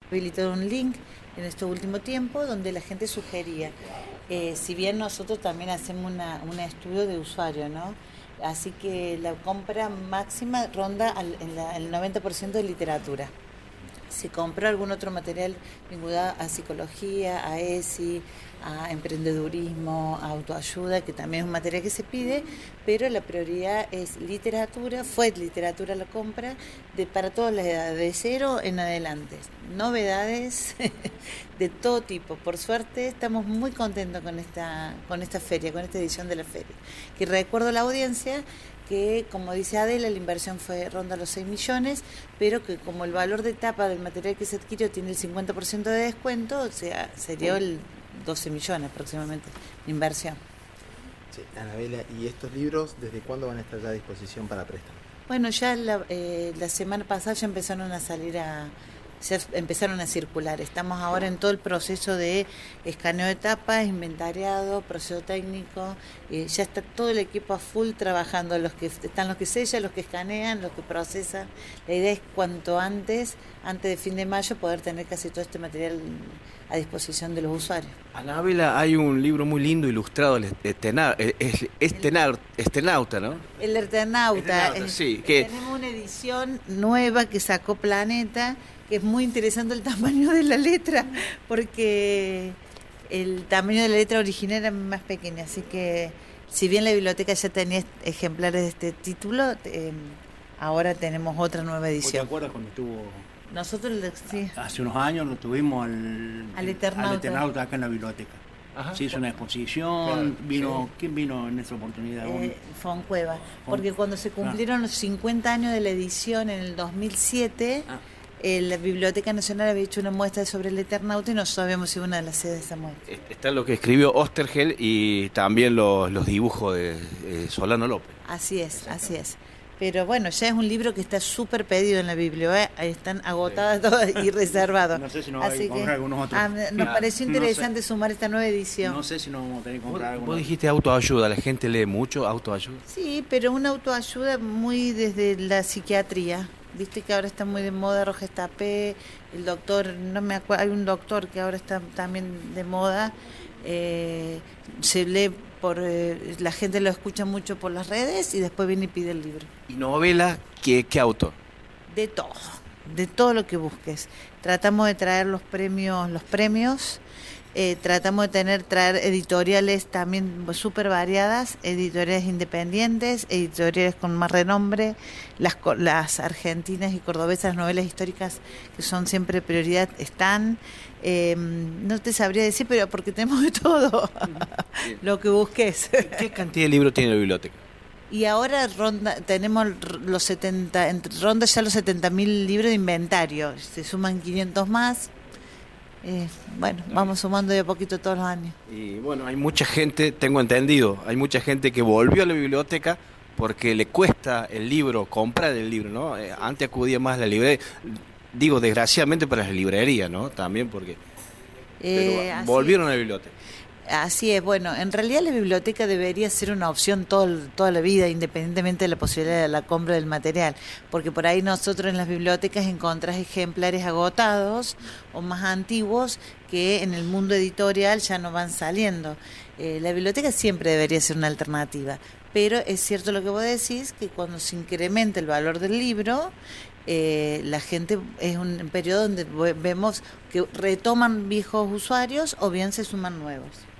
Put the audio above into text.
habilitado un link en este último tiempo donde la gente sugería, si bien nosotros también hacemos un estudio de usuario, ¿no? Así que la compra máxima ronda el 90% de literatura. Se compró algún otro material vinculado a psicología, a ESI, a emprendedurismo, a autoayuda, que también es un material que se pide, pero la prioridad es literatura, fue literatura la compra para todas las edades, de cero en adelante. Novedades de todo tipo. Por suerte estamos muy contentos con esta feria, con esta edición de la feria. Que recuerdo a la audiencia que, como dice Adela, la inversión ronda los 6 millones, pero que como el valor de tapa del material que se adquirió tiene el 50% de descuento, o sea, sería el 12 millones aproximadamente de inversión. Sí, Anabela, ¿y estos libros desde cuándo van a estar ya a disposición para préstamo? Bueno, ya la semana pasada ya empezaron a circular. Estamos ahora en todo el proceso de escaneo de tapas, inventariado, proceso técnico. Ya está todo el equipo a full trabajando. Los que sellan, los que escanean, los que procesan. La idea es cuanto antes de fin de mayo, poder tener casi todo este material a disposición de los usuarios. Anabela, hay un libro muy lindo ilustrado, el Estenauta, ¿no? El Eternauta, sí. Tenemos una edición nueva que sacó Planeta, que es muy interesante el tamaño de la letra, porque el tamaño de la letra original era más pequeña, así que si bien la biblioteca ya tenía ejemplares de este título, ahora tenemos otra nueva edición. ¿Te acuerdas cuando estuvo? Nosotros sí. Hace unos años lo tuvimos al Eternauta acá en la biblioteca. Ajá. Se hizo una exposición, claro, ¿quién vino en esa oportunidad? Foncueva, porque cuando se cumplieron los 50 años de la edición en el 2007, la Biblioteca Nacional había hecho una muestra sobre el Eternauta y nosotros habíamos sido una de las sedes de esa muestra. Está lo que escribió Osterhel y también los dibujos de Solano López. Así es. Pero bueno, ya es un libro que está súper pedido en la biblioteca, están agotadas todas y reservados. No sé si nos vamos a comprar algunos otros. Nos pareció interesante sumar esta nueva edición. No sé si nos vamos a tener que comprar algunos. Vos dijiste autoayuda, ¿la gente lee mucho autoayuda? Sí, pero una autoayuda muy desde la psiquiatría. Viste que ahora está muy de moda Roger Tapé, el doctor, no me acuerdo, hay un doctor que ahora está también de moda, se lee la gente lo escucha mucho por las redes y después viene y pide el libro. ¿Y novela? ¿Qué autor? De todo lo que busques. Tratamos de traer los premios, tratamos de traer editoriales también súper variadas, editoriales independientes, editoriales con más renombre, las argentinas y cordobesas, novelas históricas que son siempre prioridad están. No te sabría decir, pero porque tenemos de todo, lo que busques. ¿Qué cantidad de libros tiene la biblioteca? Y ahora tenemos ronda ya los 70.000 libros de inventario, se suman 500 más. Vamos sumando de a poquito todos los años. Y bueno, hay mucha gente, tengo entendido, hay mucha gente que volvió a la biblioteca porque le cuesta el libro, comprar el libro, ¿no? Antes acudía más a la librería, digo desgraciadamente para las librerías, ¿no? También porque volvieron a la biblioteca. Así es, bueno, en realidad la biblioteca debería ser una opción toda la vida, independientemente de la posibilidad de la compra del material, porque por ahí nosotros en las bibliotecas encontrás ejemplares agotados o más antiguos que en el mundo editorial ya no van saliendo. La biblioteca siempre debería ser una alternativa, pero es cierto lo que vos decís, que cuando se incrementa el valor del libro, la gente es un periodo donde vemos que retoman viejos usuarios o bien se suman nuevos.